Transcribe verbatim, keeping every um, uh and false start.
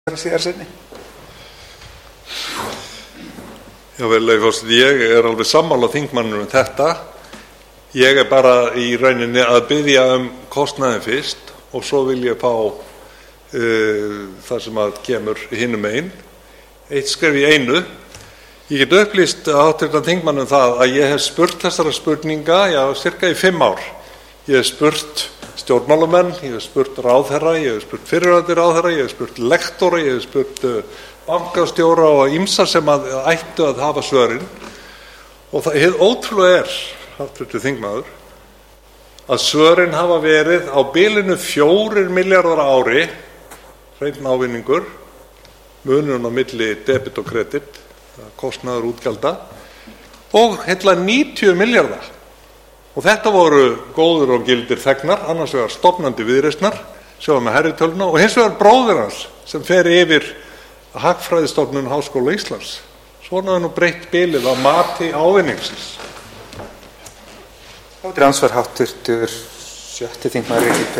Já, virðulegi forseti, ég er alveg sammála þingmanninum um þetta. Ég er bara í rauninni að biðja um kostnaðinn fyrst og svo vil ég fá uh, það sem að kemur hinum megin. Eitt skref í einu. Ég get upplýst háttvirtan þingmann um það að ég hef spurt þessara spurninga, já, cirka í fimm ár. Ég hef spurt stjórnmálamenn, ég hef spurt ráðherra, ég hef spurt fyrrverandi ráðherra, ég hef spurt lektora, ég hef spurt uh, bankastjóra og ýmsa sem að ættu að hafa svörin. Og það hið ótrúlega er, háttvirtur þingmaður, að svörin hafa verið á bilinu fjórir milljarðar á ári, hreinn ávinningur, munurinn á milli debit og kredit, kostnaður útgjalda, og heilla níutíu milljarða. Og þetta voru góður og gildir þegnar, annars vegar stofnandi Viðreisnar, sem var með herritöluna, og hins vegar bróðir hans sem fer yfir Hagfræðistofnun Háskóla Íslands. Svona er nú breytt bilið á mati ávinningsins. Þá er ansvar háttvirtur sjötti þingmaður